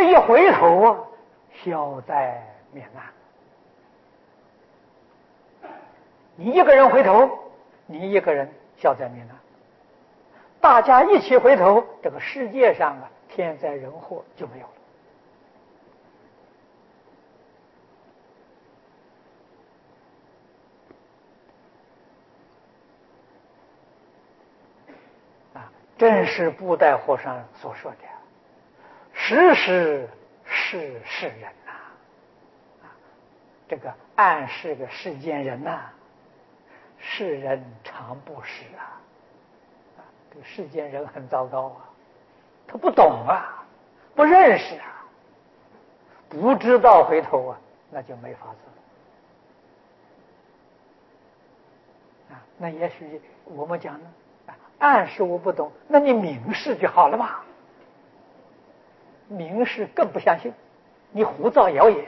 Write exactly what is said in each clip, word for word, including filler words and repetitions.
这一回头啊，消灾免难。你一个人回头，你一个人消灾免难；大家一起回头，这个世界上啊，天灾人祸就没有了。啊，正是布袋和尚所说的“时时是世人”呐，啊，这个暗示个世间人呐、啊，世人常不识啊，啊，这个世间人很糟糕啊，他不懂啊，不认识啊，不知道回头啊，那就没法子了啊。那也许我们讲呢，暗示我不懂，那你明示就好了嘛。明示更不相信，你胡造谣言。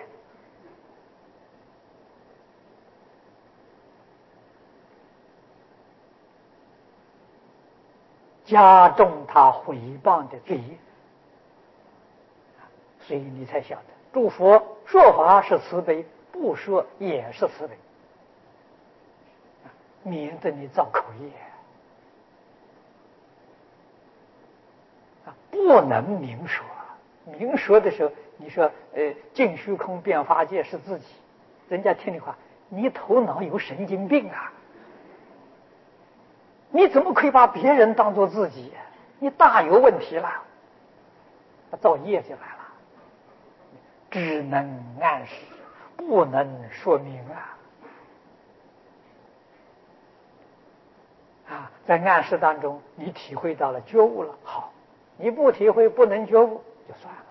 加重他毁谤的罪业，所以你才晓得，诸佛说法是慈悲，不说也是慈悲，免得你造口业啊，不能明说。明说的时候，你说呃，净虚空变法界是自己，人家听你话，你头脑有神经病啊！你怎么可以把别人当作自己？你大有问题了，造业就来了。只能暗示，不能说明啊！啊，在暗示当中，你体会到了觉悟了，好；你不体会，不能觉悟，就算了。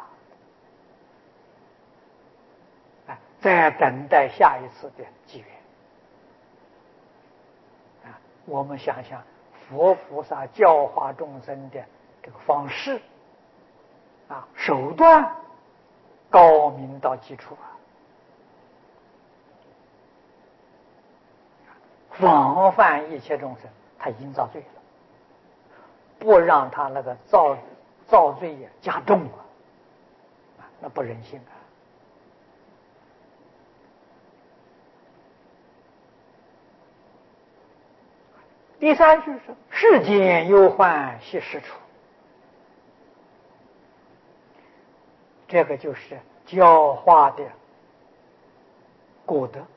啊，再等待下一次的机缘。啊，我们想想佛菩萨教化众生的这个方式，啊，手段高明到极处啊！防范一切众生，他已经造罪了，不让他那个造造罪也加重啊，那不人性啊！第三句是“世间忧患悉实处”，这个就是教化的果德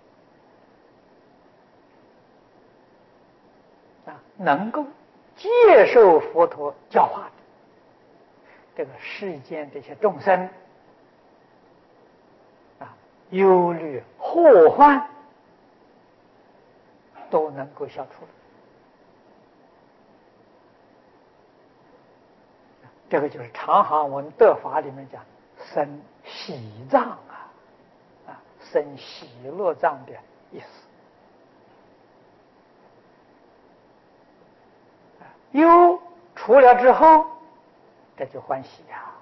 啊，能够接受佛陀教化的这个世间这些众生啊，忧虑祸患都能够消除了。这个就是长行文德法里面讲生喜藏啊，啊，生喜乐藏的意思。忧除了之后，这就欢喜呀、啊；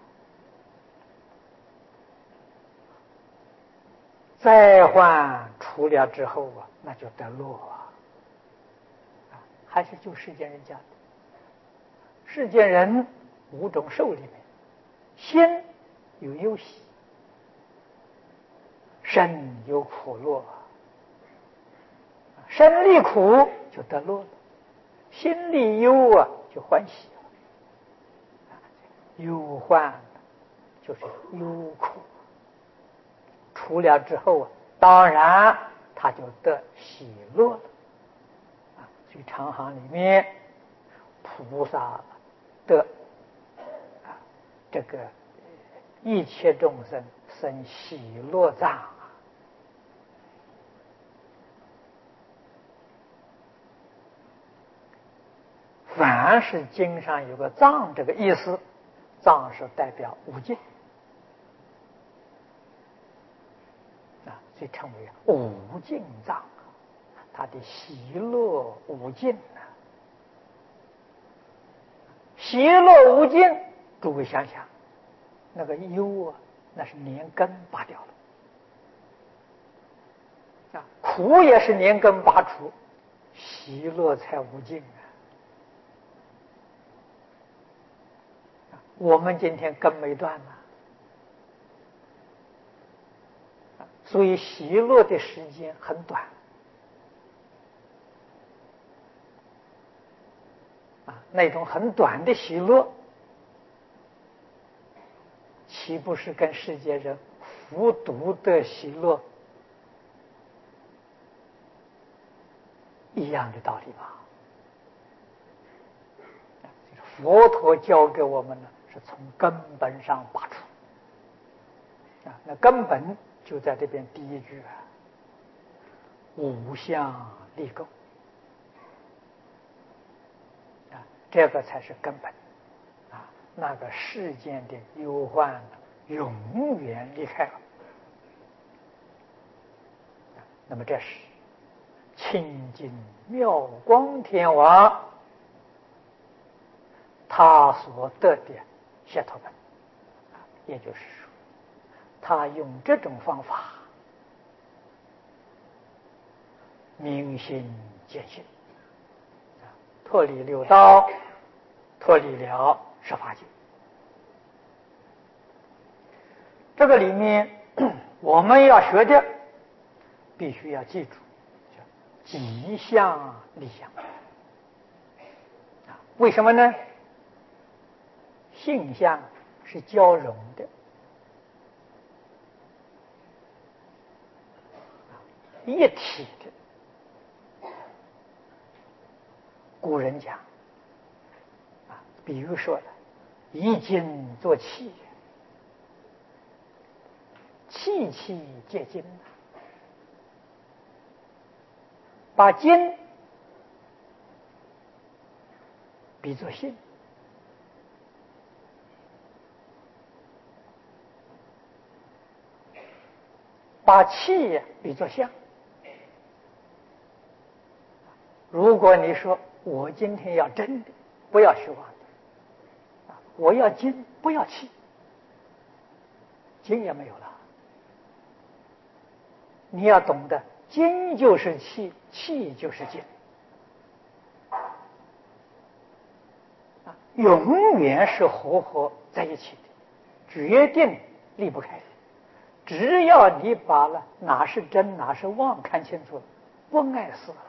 灾患除了之后啊，那就得乐啊。啊，还是就世间人讲的，世间人五种受里面，心有忧喜，身有苦乐，身离苦就得乐了，心里忧啊就欢喜了，忧患就是忧苦，除了之后啊，当然他就得喜乐了啊。所以长行里面菩萨的啊这个一切众生生喜乐藏啊。凡是经上有个藏这个意思，藏是代表无尽啊，所以称为无尽藏，它的喜乐无尽啊，喜乐无尽。诸位想想，那个忧啊，那是连根拔掉了啊，苦也是连根拔除，喜乐才无尽啊。我们今天根没断了， 所以喜乐的时间很短啊，那种很短的喜乐，岂不是跟世间人服毒的喜乐一样的道理吗？佛陀教给我们呢，是从根本上拔除啊，那根本就在这边第一句啊，五相离垢啊，这个才是根本啊，那个世间的忧患呢，永远离开了。那么这是清净妙光天王他所得的解脱本，也就是说，他用这种方法明心见性，脱离六道，脱离了十法界。这个里面我们要学的，必须要记住，叫吉相利相。为什么呢？性相是交融的，一体的。古人讲啊，比如说以金做器，器器皆金，把金比作性，把气比作相。如果你说我今天要真的，不要虚妄的，我要精，不要气，精也没有了。你要懂得，精就是气，气就是精，永远是合合在一起的，决定离不开。只要你把了哪是真哪是妄看清楚了，不碍事了。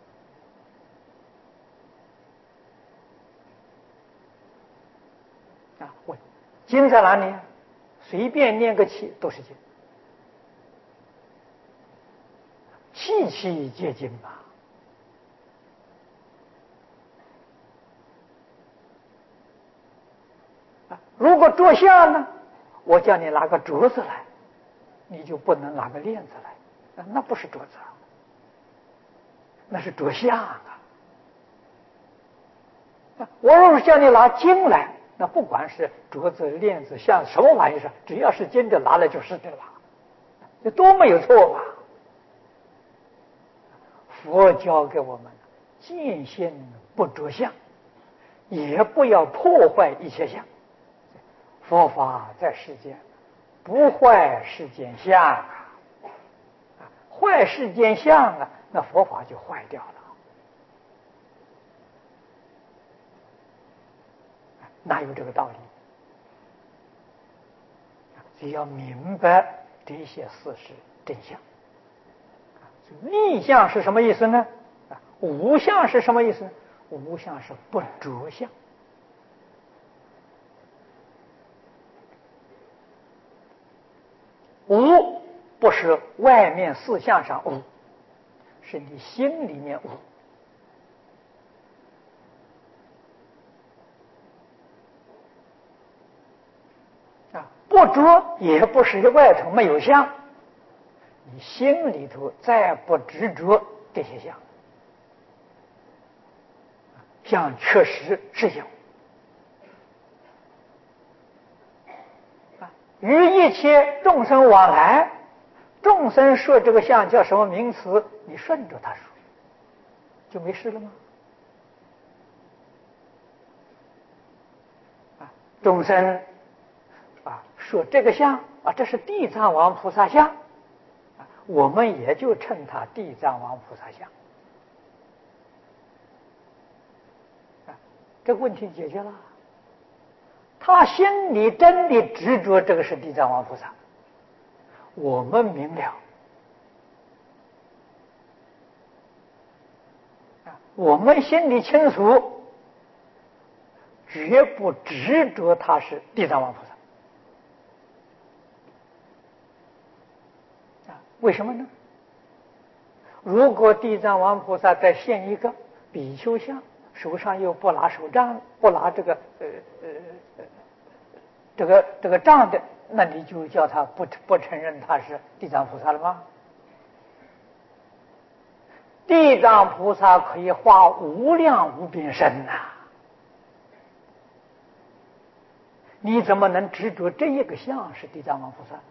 啊，我精在哪里？随便念个气都是精，气气皆精吧。啊，如果着相呢，我叫你拿个镯子来，你就不能拿个链子来，那不是镯子，那是着相啊。我若是叫你拿金来，那不管是镯子、链子、像什么玩意儿，只要是金的拿来就是的了，这多没有错吧？佛教给我们见性不着相，也不要破坏一切相。佛法在世间，不坏世间相啊，坏世间相啊，那佛法就坏掉了。哪有这个道理？只要明白这些事实真相。立相是什么意思呢？无相是什么意思？无相是不着相。无不是外面四相上无，是你心里面无。啊，不着也不是外头没有相，你心里头再不执着这些相，相确实是有。与一切众生往来，众生说这个相叫什么名词，你顺着他说，就没事了吗？啊，众生啊说这个相啊，这是地藏王菩萨相，啊，我们也就称他地藏王菩萨相，啊，这个问题解决了。他心里真的执着这个是地藏王菩萨，我们明了， 我们心里清楚，绝不执着他是地藏王菩萨。啊，为什么呢？如果地藏王菩萨再现一个比丘像，手上又不拿手杖，不拿这个呃呃呃这个这个杖的，那你就叫他不不承认他是地藏菩萨了吗？地藏菩萨可以化无量无边身呐、啊，你怎么能执着这一个像是地藏王菩萨呢？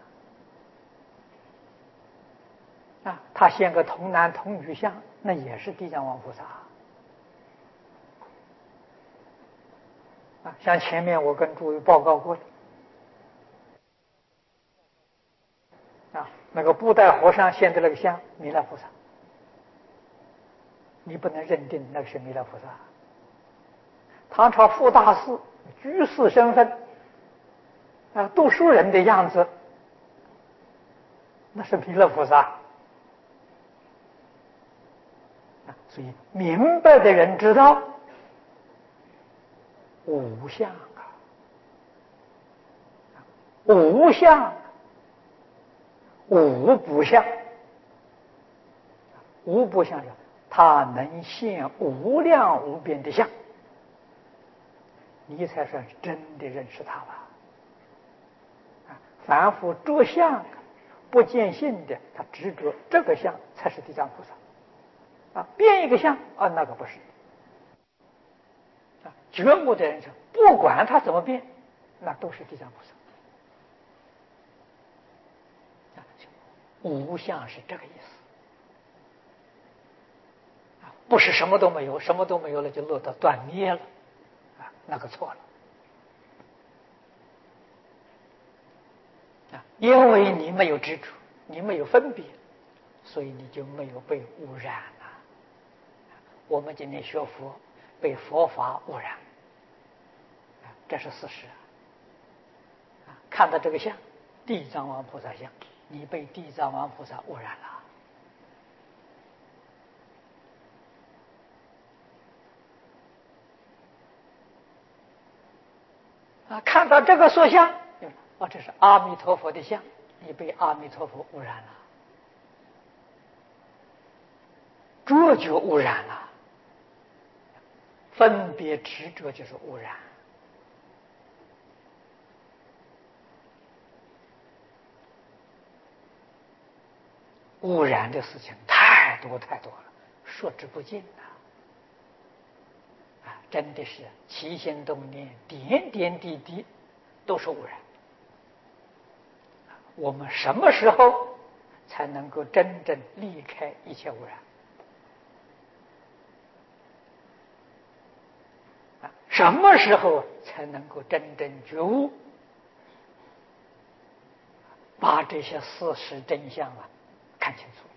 啊，他现个童男童女像，那也是地藏王菩萨。啊，像前面我跟诸位报告过的，啊，那个布袋和尚现的那个像弥勒菩萨，你不能认定那个是弥勒菩萨。唐朝副大士居士身份，啊，读书人的样子，那是弥勒菩萨。所以明白的人知道无相啊，无相，无不相，无不相者，他能现无量无边的相，你才算是真的认识他吧。凡夫着相不见性的，他执着这个相才是地藏菩萨。啊，变一个相啊，那个不是。啊，觉悟的人说，不管他怎么变，那都是地藏菩萨。啊，无相是这个意思。啊，不是什么都没有，什么都没有了就落到断灭了。啊，那个错了。啊，因为你没有执着，你没有分别，所以你就没有被污染了。我们今天学佛，被佛法污染，这是事实。看到这个像，地藏王菩萨像，你被地藏王菩萨污染了。啊，看到这个塑像，哦，这是阿弥陀佛的像，你被阿弥陀佛污染了，着就污染了。分别执着就是污染。污染的事情太多太多了，说之不尽呐！啊，真的是起心动念，点点滴滴都是污染。我们什么时候才能够真正离开一切污染？啊，什么时候才能够真正觉悟，把这些事实真相啊看清楚了？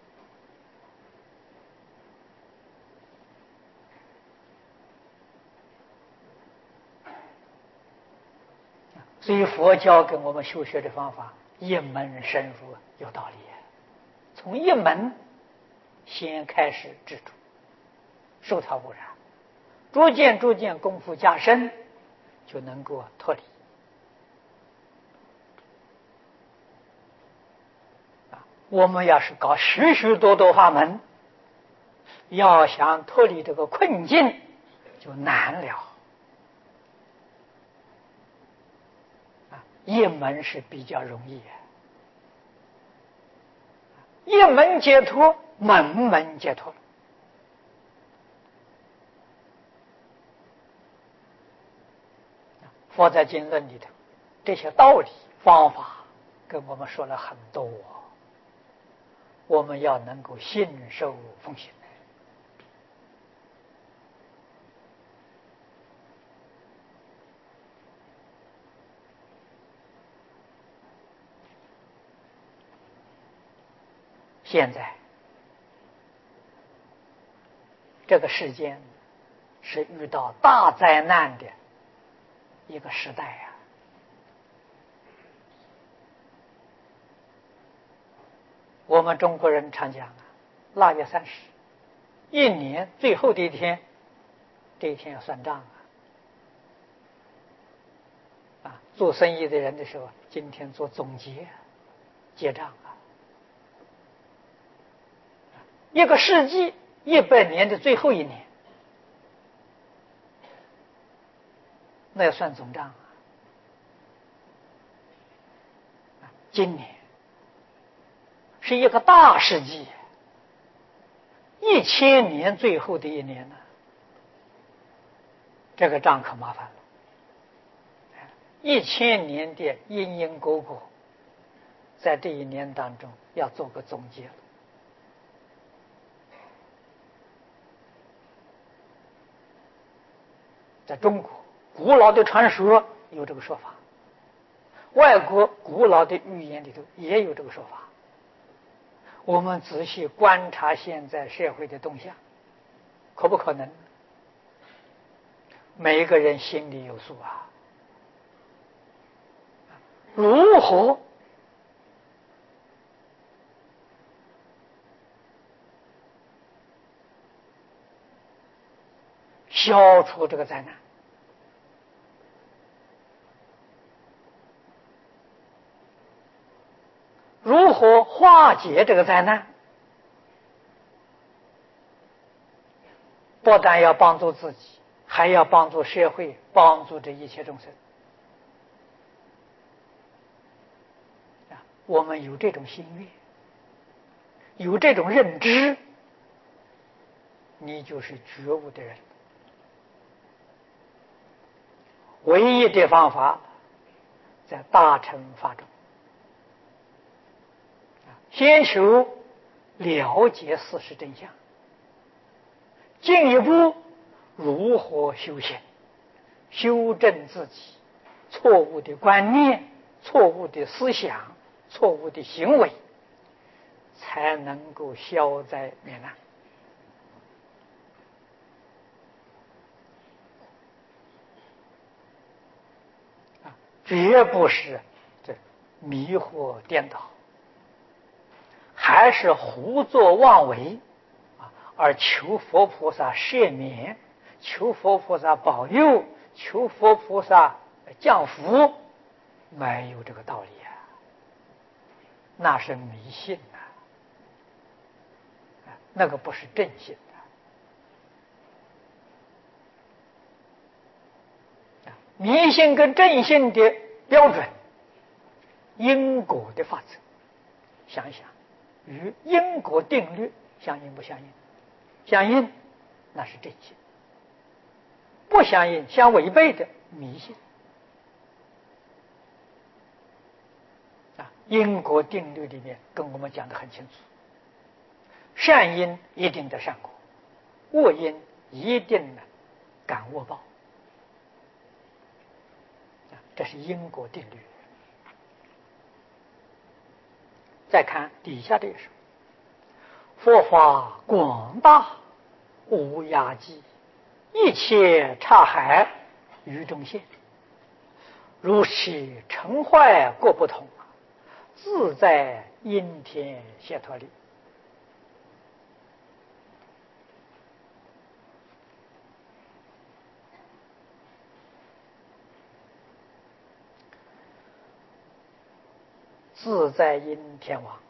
所以佛教给我们修学的方法一门深入，有道理。从一门先开始执着，受它污染，逐渐逐渐功夫加深，就能够脱离。我们要是搞许许多多法门，要想脱离这个困境，就难了。一门是比较容易，一门解脱，门门解脱。佛在经论里头，这些道理方法跟我们说了很多，我们要能够信受奉行。现在这个世间是遇到大灾难的一个时代呀、啊。我们中国人常讲啊，腊月三十一年最后的一天，这一天要算账啊！啊，做生意的人的时候，今天做总结、结账啊。一个世纪一百年的最后一年，那要算总账啊！今年是一个大世纪，一千年最后的一年呢，这个账可麻烦了。一千年的因因果果，在这一年当中要做个总结了。在中国古老的传说有这个说法，外国古老的寓言里头也有这个说法。我们仔细观察现在社会的动向，可不可能？每一个人心里有数啊。如何消除这个灾难？如何化解这个灾难？不但要帮助自己，还要帮助社会，帮助这一切众生。我们有这种心愿，有这种认知，你就是觉悟的人。唯一的方法在大乘法中，先求了解事实真相，进一步如何修行，修正自己错误的观念、错误的思想、错误的行为，才能够消灾免难。啊，绝不是这迷惑颠倒，还是胡作妄为啊！而求佛菩萨赦免，求佛菩萨保佑，求佛菩萨降福，没有这个道理啊！那是迷信呐、啊，那个不是正信的。迷信跟正信的标准，因果的法则，想一想，与因果定律相应不相应？相应，那是正信；不相应，相违背的迷信。啊，因果定律里面跟我们讲得很清楚：善因一定得善果，恶因一定的感恶报。啊，这是因果定律。再看底下这一首：佛法广大无涯际，一切刹海于中现。如其成坏各不同，自在因天解脱力。自在因天王，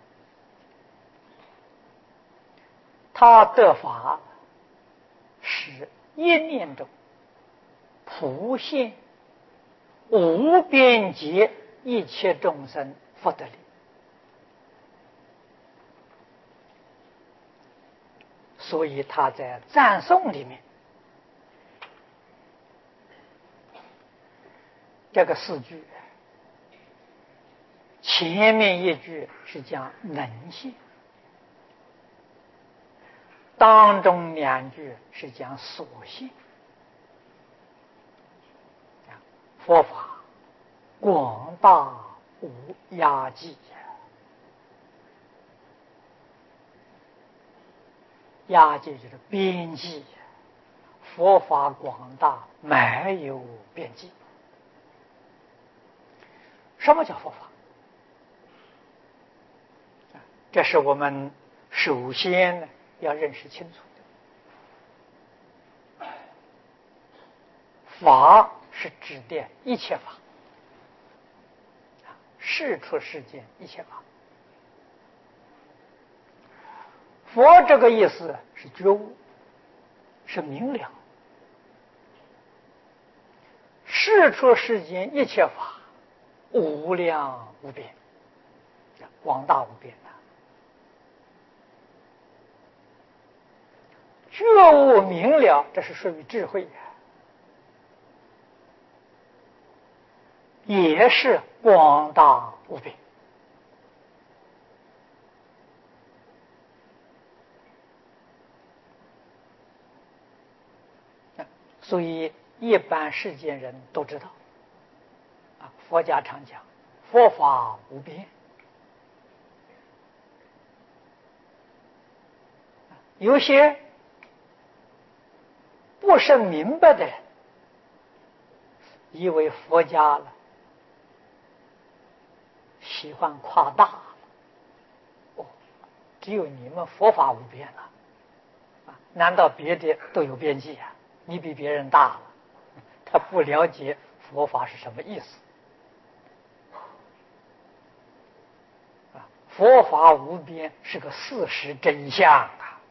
他得法是一念中普现无边界一切众生福德力。所以他在赞颂里面，这个四句，前面一句是讲能现，当中两句是讲所现。佛法广大无涯际，涯际就是边际，佛法广大没有边际。什么叫佛法？这是我们首先要认识清楚的。 法是指的一切法，事出世间一切法。佛这个意思是觉悟，是明了。事出世间一切法，无量无边，广大无边的。觉悟明了，这是属于智慧，也是广大无边。所以一般世间人都知道，啊，佛家常讲佛法无边。有些不是明白的人，以为佛家了喜欢夸大了，哦，只有你们佛法无边了，啊，难道别的都有边际啊？你比别人大了，他不了解佛法是什么意思。啊，佛法无边是个事实真相啊。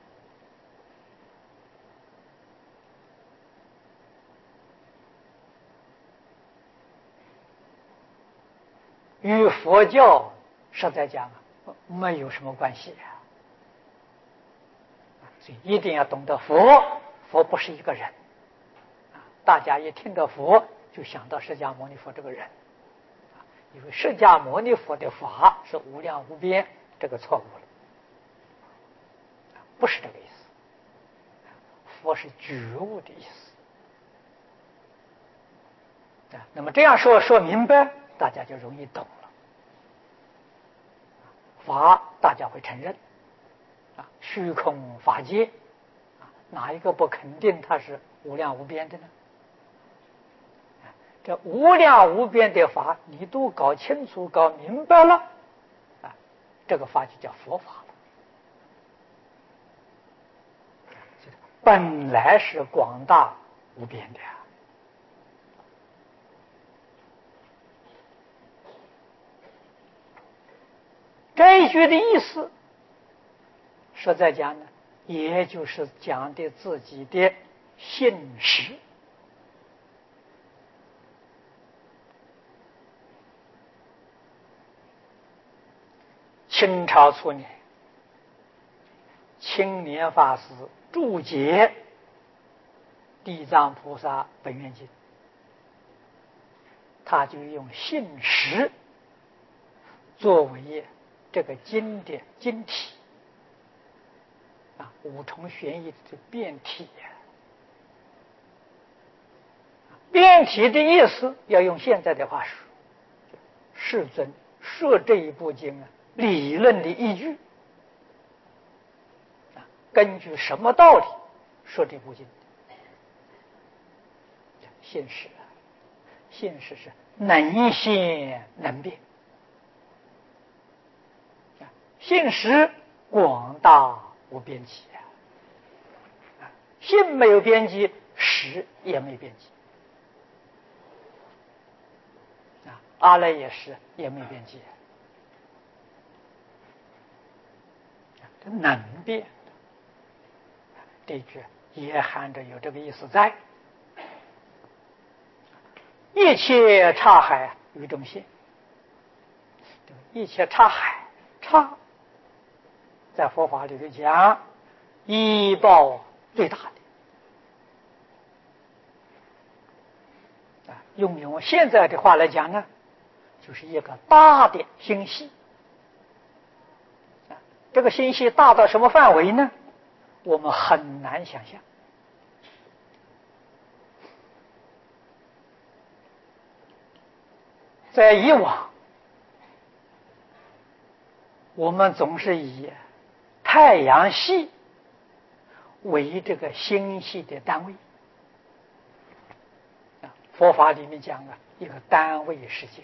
与佛教实在讲没有什么关系啊。所以一定要懂得佛，佛不是一个人。大家一听到佛就想到释迦牟尼佛这个人，因为释迦牟尼佛的法是无量无边，这个错误了，不是这个意思。佛是觉悟的意思。那么这样说说明白，大家就容易懂了。法大家会承认，啊，虚空法界，啊，哪一个不肯定它是无量无边的呢？这无量无边的法，你都搞清楚、搞明白了，啊，这个法就叫佛法了。本来是广大无边的呀。这一句的意思，实在讲呢，也就是讲的自己的信实。清朝初年，青年法师注解《地藏菩萨本愿经》，他就用信实作为这个经的经体，啊，五重玄义的辩体呀。辩体的意思，要用现在的话说，世尊说这一部经啊，理论的依据，啊，根据什么道理说这部经？信实啊，信实是能现能变，啊，信实广大无边际啊，信没有边际，实也没边际。阿赖耶识也没边际，这能变，这句也含着有这个意思在。一切刹海于中现，一切刹海，刹在佛法里头讲依报最大的，啊，用用现在的话来讲呢，就是一个大的星系，这个星系大到什么范围呢？我们很难想象。在以往，我们总是以太阳系为这个星系的单位，佛法里面讲啊，一个单位世界。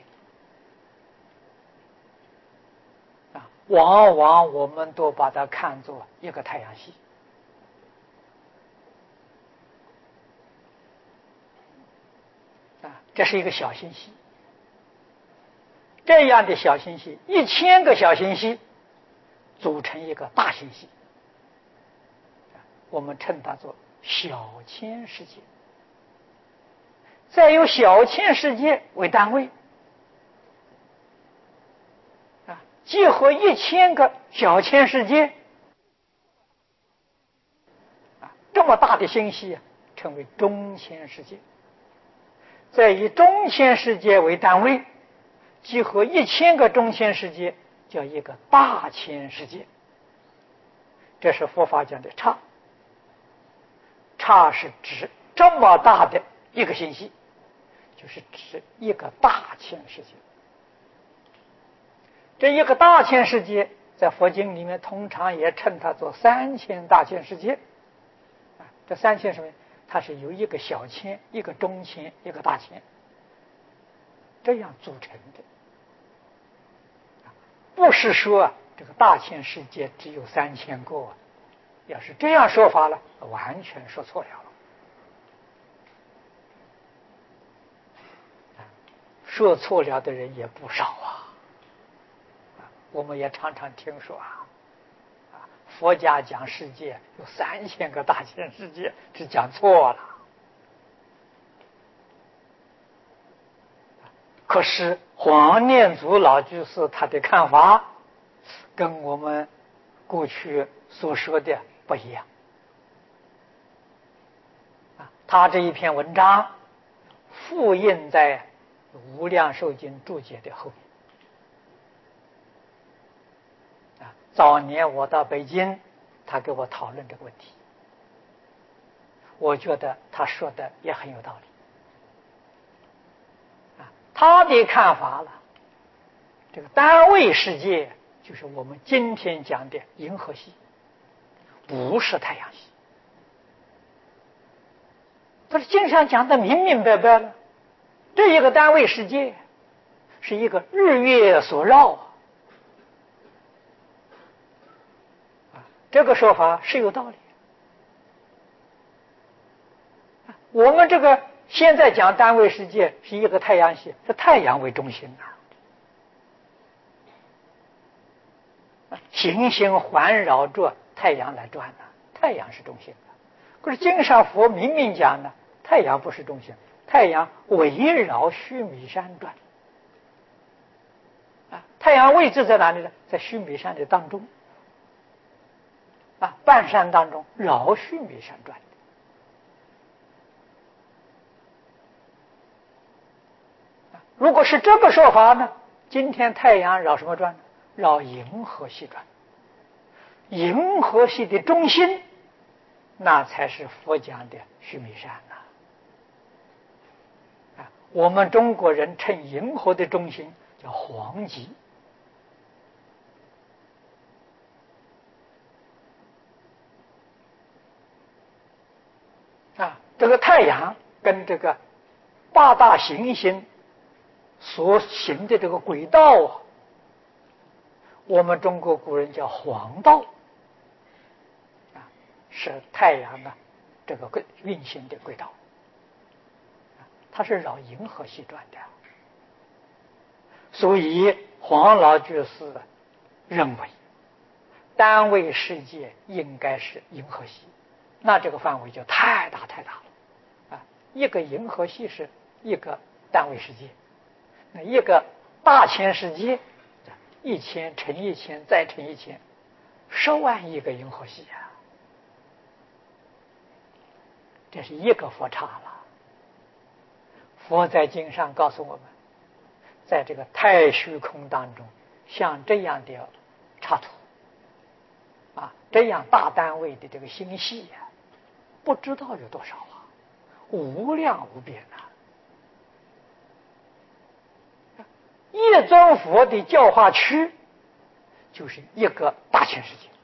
往往我们都把它看作一个太阳系， 这是一个小星系。这样的小星系，一千个小星系组成一个大星系，我们称它做小千世界。再由小千世界为单位，啊，结合一千个小千世界，啊，这么大的星系啊，称为中千世界。再以中千世界为单位，集合一千个中千世界，叫一个大千世界。这是佛法讲的刹。刹是指这么大的一个星系，就是指一个大千世界。这一个大千世界，在佛经里面通常也称它做三千大千世界。啊，这三千什么？它是由一个小千、一个中千、一个大千这样组成的。不是说这个大千世界只有三千个，要是这样说法了，完全说错了。说错了的人也不少啊，我们也常常听说啊，佛家讲世界有三千个大千世界，是讲错了。可是黄念祖老居士他的看法跟我们过去所说的不一样。他这一篇文章复印在《无量寿经注解》的后面。早年我到北京，他给我讨论这个问题，我觉得他说的也很有道理。他的看法了，这个单位世界就是我们今天讲的银河系，不是太阳系。他是经常讲的明明白白了，这一个单位世界是一个日月所绕啊，这个说法是有道理。我们这个现在讲单位世界是一个太阳系，是太阳为中心啊，行星环绕着太阳来转呢，太阳是中心的。可是经上佛明明讲呢，太阳不是中心，太阳围绕须弥山转啊，太阳位置在哪里呢？在须弥山的当中啊，半山当中绕须弥山转。如果是这个说法呢，今天太阳绕什么转呢？绕银河系转。银河系的中心，那才是佛讲的须弥山呐。啊，我们中国人称银河的中心叫黄极。啊，这个太阳跟这个八大行星所行的这个轨道啊，我们中国古人叫黄道啊，是太阳的这个运行的轨道，它是绕银河系转的。所以黄老居士认为单位世界应该是银河系，那这个范围就太大太大了啊！一个银河系是一个单位世界，那一个大千世界，一千乘一千再乘一千，十万亿个银河系啊！这是一个佛刹了。佛在经上告诉我们，在这个太虚空当中，像这样的插图啊，这样大单位的这个星系啊，不知道有多少啊，无量无边啊！一尊佛的教化区就是一个大千世界。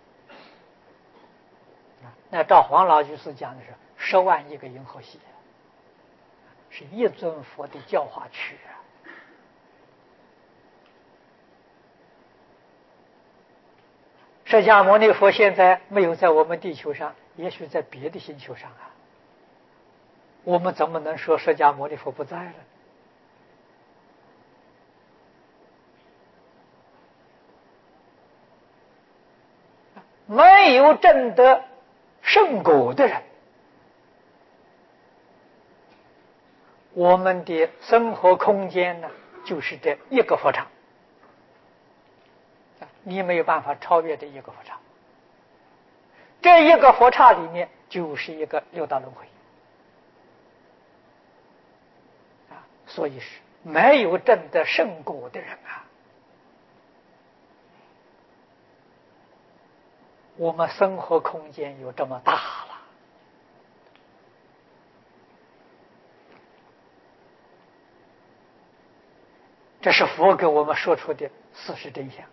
那照黄老居士讲的是十万亿个银河系，是一尊佛的教化区啊。释迦牟尼佛现在没有在我们地球上，也许在别的星球上啊。 我们怎么能说释迦牟尼佛不在了？没有证得圣果的人，我们的生活空间呢，就是这一个佛场，你没有办法超越这一个佛场。这一个佛刹里面就是一个六道轮回啊，所以是没有证得圣果的人啊，我们生活空间有这么大了。这是佛给我们说出的事实真相，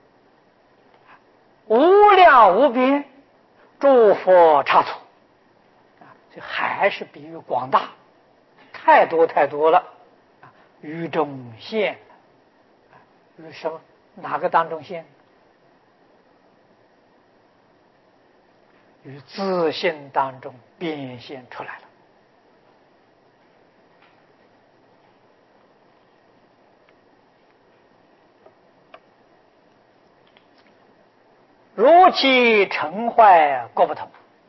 无量无边诸佛刹土啊，这还是比喻广大，太多太多了啊！于中现，于什么哪个当中现？于自性当中变现出来了。如其成坏各不同，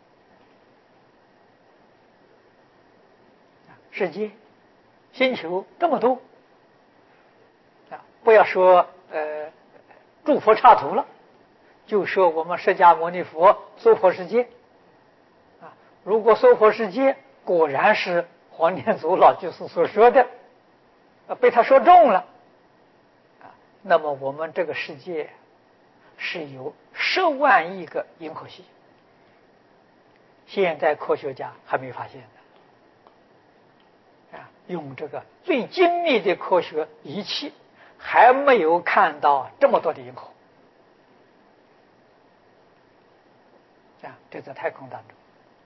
世界星球这么多啊，不要说呃诸佛刹土了，就说我们释迦牟尼佛娑婆世界啊，如果娑婆世界果然是黄念祖老居士所说的，被他说中了啊，那么我们这个世界是有十万亿个银河系，现在科学家还没发现呢啊，用这个最精密的科学仪器还没有看到这么多的银河啊，这在太空当中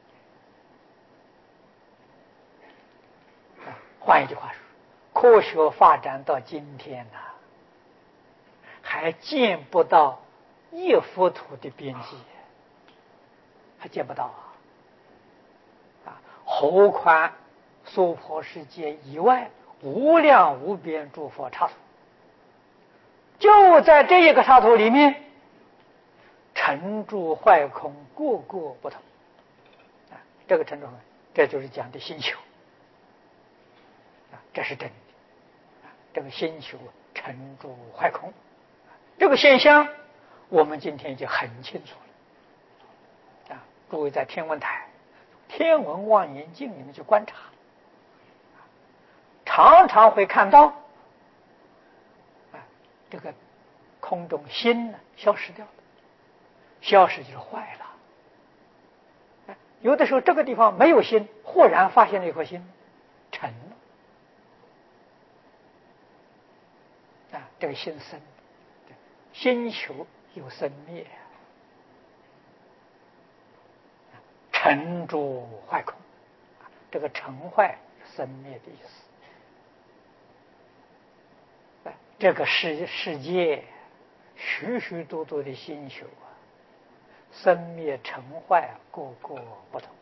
啊。换一句话说，科学发展到今天呢，还见不到一幅图的边际，还见不到啊！啊，何况娑婆世界以外无量无边诸佛刹土，就在这一个刹土里面，成住坏空，各个不同啊！这个成住，这就是讲的星球啊，这是真的啊！这个星球成住坏空，这个现象我们今天已经很清楚了啊！诸位在天文台、天文望远镜里面去观察，常常会看到啊，这个空中星呢消失掉了，消失就是坏了。有的时候这个地方没有星，忽然发现了一颗星，沉了啊，这个星生。星球有生灭，成住坏空，这个成坏生灭的意思。这个世世界许许多多的星球啊，生灭成坏各个不同。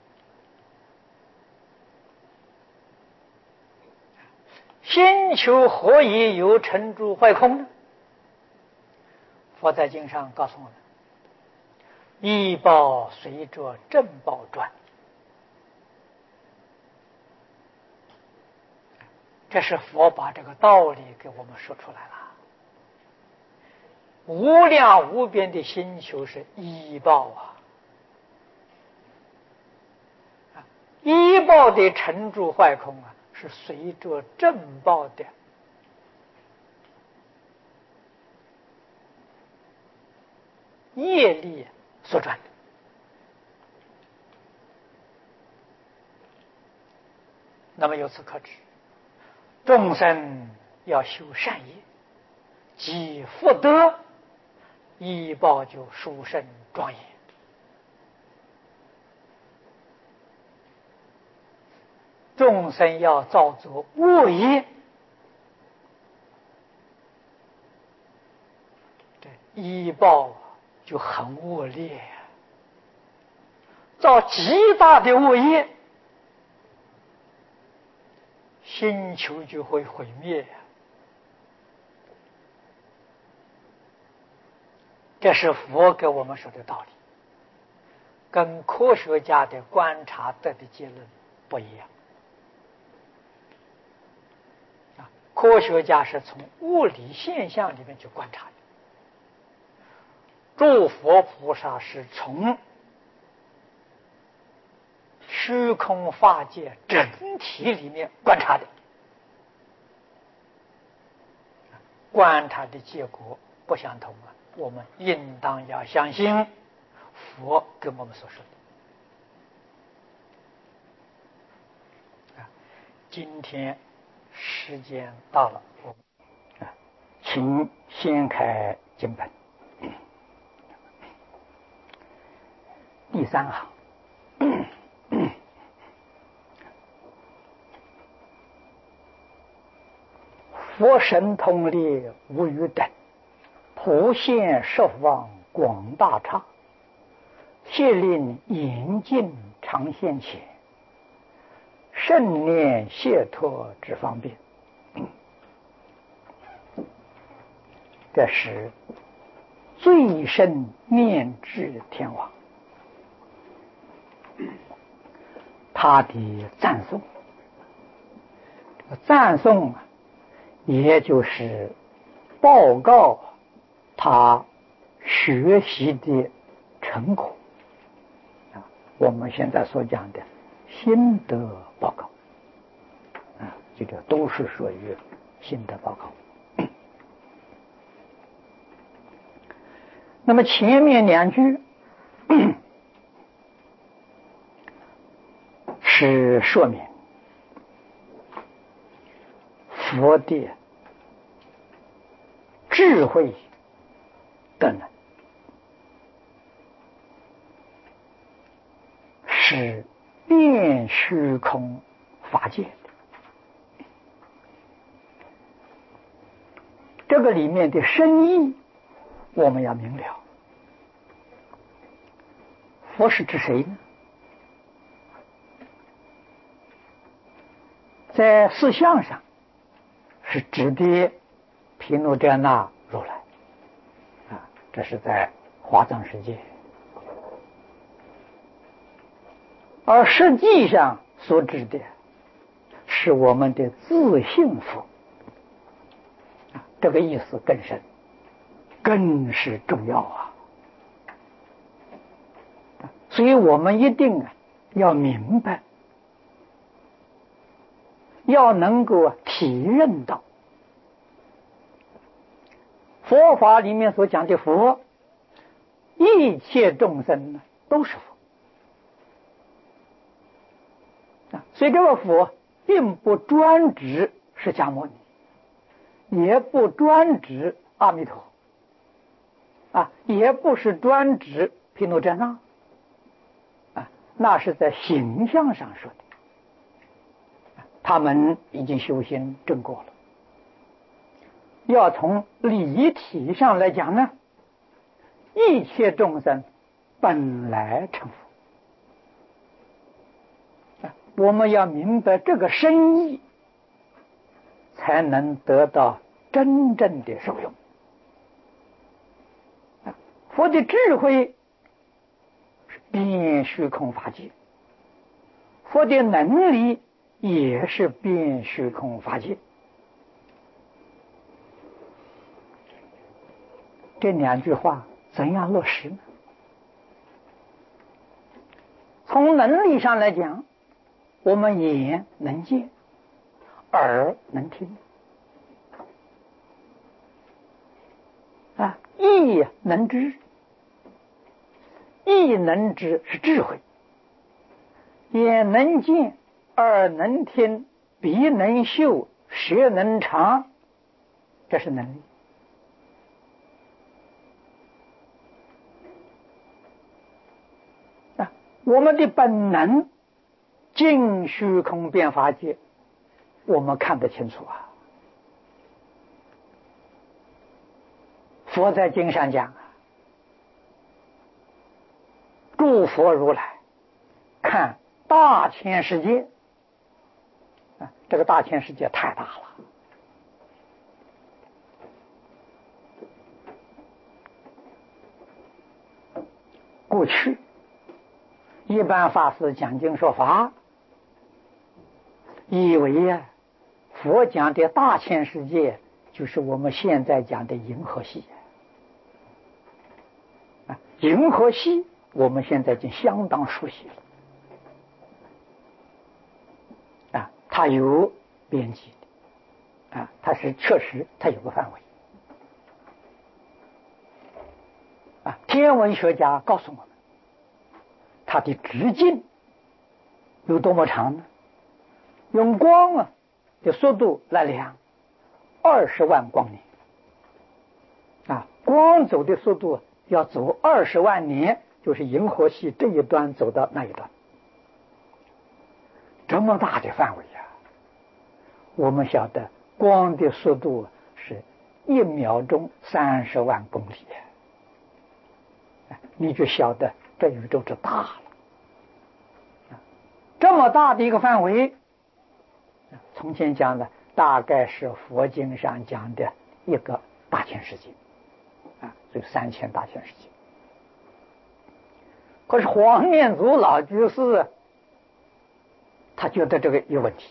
星球何以有成住坏空呢？佛在经上告诉我们，依报随着正报转，这是佛把这个道理给我们说出来了。无量无边的星球是依报啊，依报的成住坏空啊，是随着正报的业力所转的。那么由此可知，众生要修善业，积福德，依报就殊胜庄严。众生要造作恶业，这依报就很恶劣，造极大的恶业， 星球就会毁灭呀。这是佛给我们说的道理，跟科学家的观察得的结论不一样。啊，科学家是从物理现象里面去观察的，诸佛菩萨是从虚空法界整体里面观察的，观察的结果不相同啊。我们应当要相信佛跟我们所说的。啊，今天时间到了，我们啊，请先开经本，第三行。佛神通力无与等，普现十方广大刹，谢令严禁常现前，圣念解脱之方便。这是最深念智天王他的赞颂。赞颂啊，也就是报告他学习的成果啊，我们现在所讲的心得报告啊，这个都是属于心得报告。那么前面两句是说明佛的智慧的能是遍虚空法界的，这个里面的深意我们要明了。佛是指谁呢？在事相上是指的毗卢遮那如来啊，这是在华藏世界。而实际上所指的是我们的自性佛啊，这个意思更深，更是重要啊。所以我们一定啊要明白，要能够体认到佛法里面所讲的佛，一切众生呢都是佛啊。所以这个佛并不专指释迦牟尼，也不专指阿弥陀啊，也不是专指毗卢遮那啊，那是在形象上说的。他们已经修行证果了。要从理体上来讲呢，一切众生本来成佛，我们要明白这个深意，才能得到真正的受用。佛的智慧是遍虚空法界，佛的能力也是遍虚空法界。这两句话怎样落实呢？从能力上来讲，我们眼能见，耳能听啊，意能知，意能知是智慧，眼能见，耳能听，鼻能嗅，舌能尝，这是能力。啊，我们的本能尽虚空遍法界，我们看得清楚啊。佛在经上讲啊，诸佛如来看大千世界啊， 这个大千世界太大了。过去一般法师讲经说法，以为呀，佛讲的大千世界就是我们现在讲的银河系啊，银河系我们现在已经相当熟悉了啊，它有边际的啊，它是确实它有个范围啊。天文学家告诉我们，它的直径有多么长呢？用光啊的速度来量，二十万光年啊，光走的速度要走二十万年，就是银河系这一端走到那一端，这么大的范围啊！我们晓得光的速度是一秒钟三十万公里，你就晓得这宇宙之大了。这么大的一个范围，从前讲的大概是佛经上讲的一个大千世界啊，所以三千大千世界。可是黄念祖老居士他觉得这个有问题，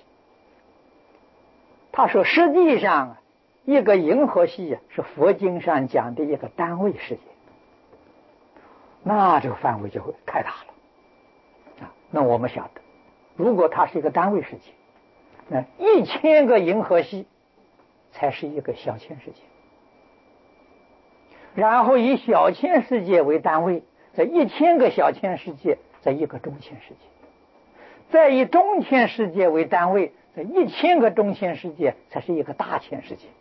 他说实际上一个银河系是佛经上讲的一个单位世界，那这个范围就会太大了啊。那我们晓得，如果它是一个单位世界，那一千个银河系才是一个小千世界，然后以小千世界为单位，在一千个小千世界在一个中千世界，再以中千世界为单位，在一千个中千世界才是一个大千世界。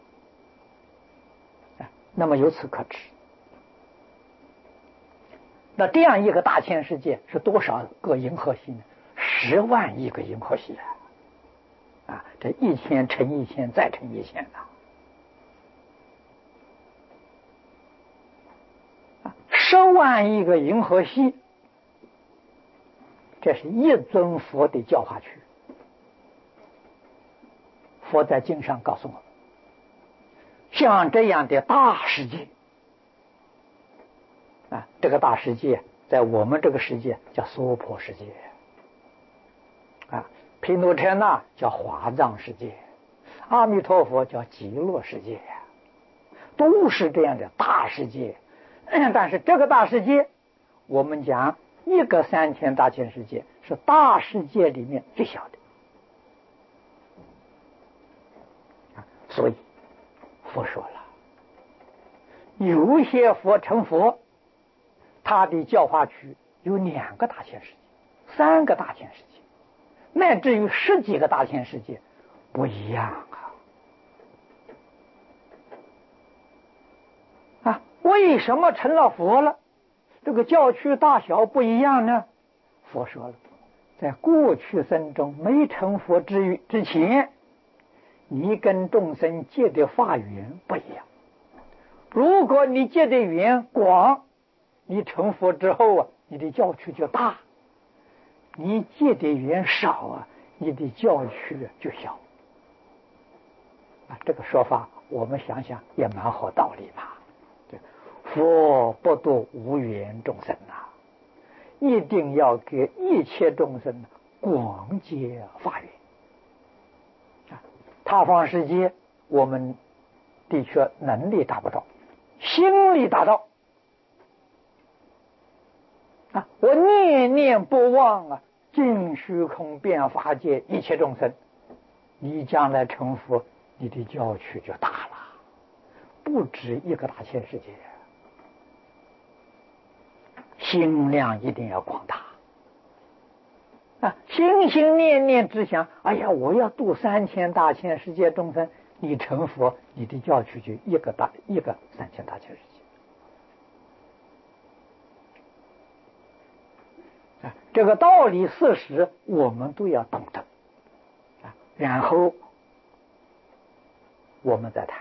那么由此可知，那这样一个大千世界是多少个银河系呢？十万亿个银河系啊！啊，这一千乘一千再乘一千呐！啊，十万亿个银河系，这是一尊佛的教化区。佛在经上告诉我们，像这样的大世界啊，这个大世界在我们这个世界叫娑婆世界啊，毗卢遮那叫华藏世界，阿弥陀佛叫极乐世界，都是这样的大世界。但是这个大世界，我们讲一个三千大千世界是大世界里面最小的。所以佛说了，有些佛成佛，他的教化区有两个大千世界，三个大千世界，乃至于十几个大千世界，不一样啊！啊，为什么成了佛了，这个教区大小不一样呢？佛说了，在过去生中没成佛之之前，你跟众生结的法缘不一样。如果你结的缘广，你成佛之后啊，你的教区就大；你结的缘少啊，你的教区就小。啊，这个说法我们想想也蛮好道理吧？对，佛不度无缘众生啊，一定要给一切众生广结法缘。他方世界我们的确能力达不到，心力达到啊！我念念不忘啊，尽虚空遍法界一切众生，你将来成佛，你的教区就大了，不止一个大千世界，心量一定要广大啊！心心念念只想，哎呀，我要度三千大千世界众生，你成佛，你的教区就一个大一个三千大千世界啊！这个道理事实我们都要懂得啊，然后我们再谈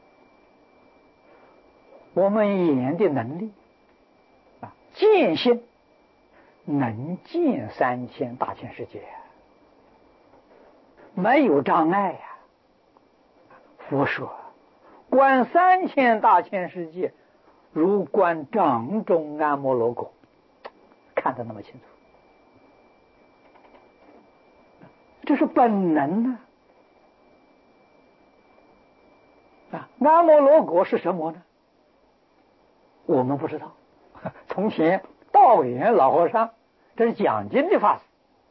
我们眼的能力啊，见性能见三千大千世界， 没有障碍呀。佛说，观三千大千世界，如观掌中安摩罗果，看得那么清楚。这是本能呢。啊，安摩罗果是什么呢？我们不知道。从前道元老和尚，这是讲经的法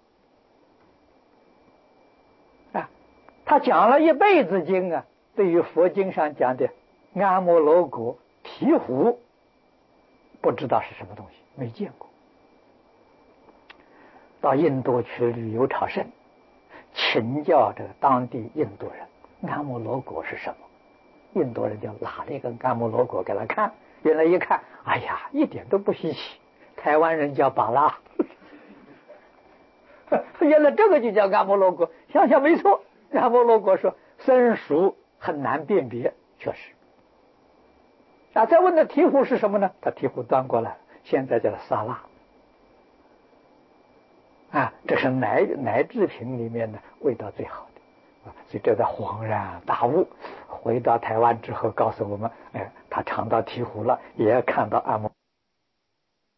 师啊，他讲了一辈子经啊，对于佛经上讲的安摩罗果醍醐，不知道是什么东西，没见过。到印度去旅游朝圣，请教这个当地印度人安摩罗果是什么，印度人就拿了一个安摩罗果给他看，原来一看，哎呀，一点都不稀奇，台湾人叫巴拉，原来这个就叫安摩罗果，想想没错。安摩罗果说生熟很难辨别，确实。啊，再问的醍醐是什么呢？他醍醐端过来，现在叫沙拉。啊，这是奶奶制品里面的味道最好的啊，所以这才恍然大悟。回到台湾之后，告诉我们，哎，他尝到醍醐了，也看到按摩。